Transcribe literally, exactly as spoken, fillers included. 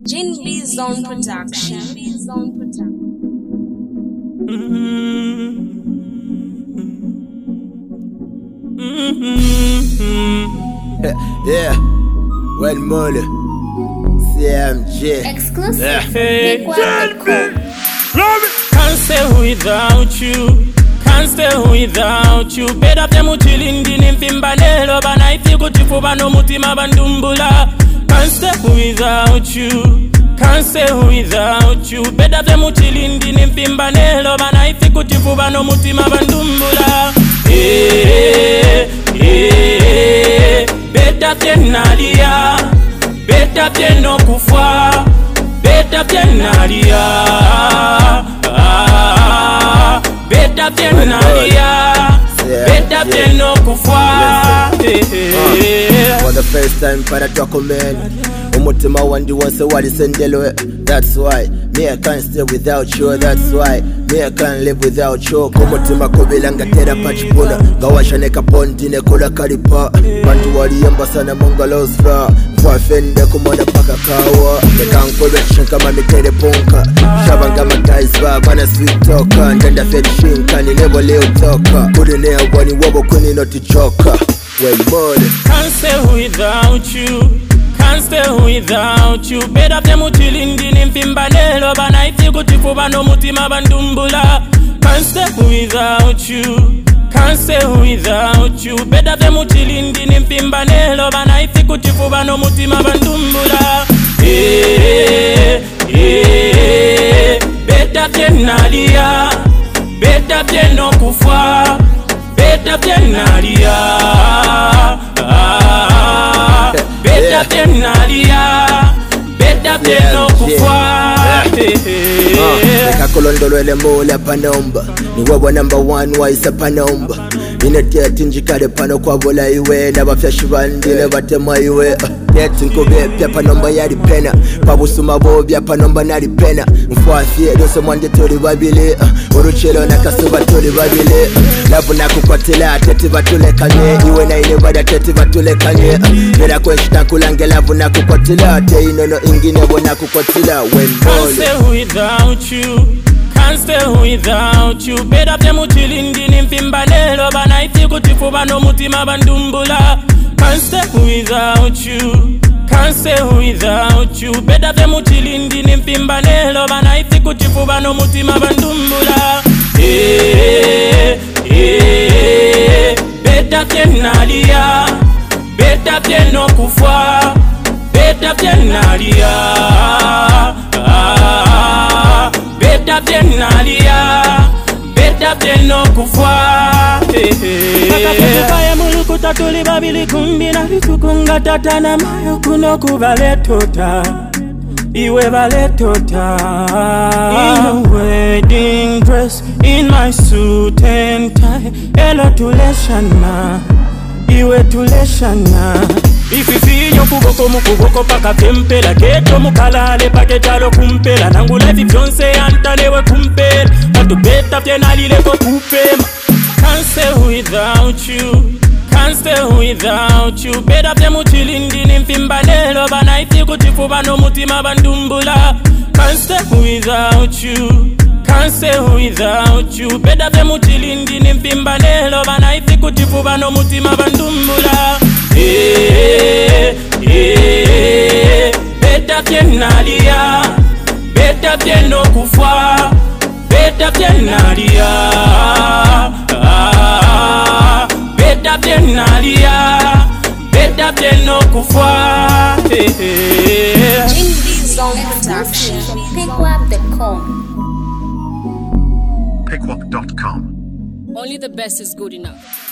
Jinbi Zone Production. Mm-hmm. Mm-hmm. Yeah, well, Mole, C M J. Exclusive. Yeah. Hey, Pick can't stay without you. Can't stay without you. Better than mutilindi nimfimbanelo bana ifi kutifuba no mutima bandumbula. Can't stay without you. Can't stay without you. Better than mutilindi nimfimbanelo bana ifi kutifuba no mutima bandumbula. Eh, eh, better than Nadia. Better than no kufwa. Better than Nadia. Ah, better than Nadia. Better than no kufwa. For the first time, para document. Umutima wandi wase wali sendelo. That's why me I can't stay without you. That's why me I can't live without you. Kumutima kubilanga tera pachipuna. Gawasha neka pondi nekula karipa. Bantu wali yamba sana munga losra. Kwa fende kumona paka kawa. Neka nkorection kama mitere punka. Shabanga mataiswa bana sweet talker. Ndenda fed shinka ni nebo leo toka. Kudinea wani wabo kuni noti choka. Well mole. Can't stay without you. Can't stay without you. Better than mutilindi nimfimbanelo bana ifi kutifuba no mutima bandumbula. Can't stay without you. Can't stay without you. Better than mutilindi nimfimbanelo bana ifi kutifuba no mutima bandumbula. Eh, eh, better than Nadia. Better than no kufwa. Better than Nadia. Ah, better than Nadia. Better than no kufwa. Neka kolondolo ele mole panomba. Ni wawa number one wa isa panomba. Inetia tinjikade pano kwa bola iwe. Naba fyashi bandi neba tema iwe. Yeti nkube pya panomba yari pena. Pabusuma bobya panomba nari pena. Mfwafie dose mwande tori babile. Uruchelo na kasuba tori babile. Labu na kukwatila teti batule kanye. Iwe na ine bada teti batule kanye. Mera kweshita kulange labu na kukwatila. Te inono ingine bona kukwatila. Can't stay without you. Can't stay without you. Better than mutilindi nimfimbanelo bana ifi kutifuba no mutima bandumbula. Can't stay without you. Can't stay without you. Better than mutilindi nimfimbanelo bana ifi kutifuba no mutima bandumbula. Eh, eh, better than Nadia. Better than no kufwa. Better than Nadia. Ah, better than Nadia. Better than no kufwa. Kaya mulukuta tuli babili kumbi na ritukunga tatana mayo kuno kubale tota. Iwe bale tota. In a wedding dress, in my suit and tie. Elo tuleshana. Iwe tuleshana. Ififinyo kuboko mukuboko paka pempela. Keto mukalale paketalo kumpela. Nangula vivionse antalewe kumpela. Watu beta fyenalile ko kupema. Can't stay without you. Can't stay without you. Better than mutilindi nimfimbanelo bana ifi kutifuba no mutima bandumbula. Can't stay without you. Can't stay without you. Better than mutilindi nimfimbanelo bana ifi kutifuba no mutima bandumbula. Eh, eh, better than Nadia. Better than no kufwa. Better than Nadia. Ah, better than Nadia. Better than no kufwa. Jinbi Zone Production. Pickwap dot com. Pickwap dot com. Only the best is good enough.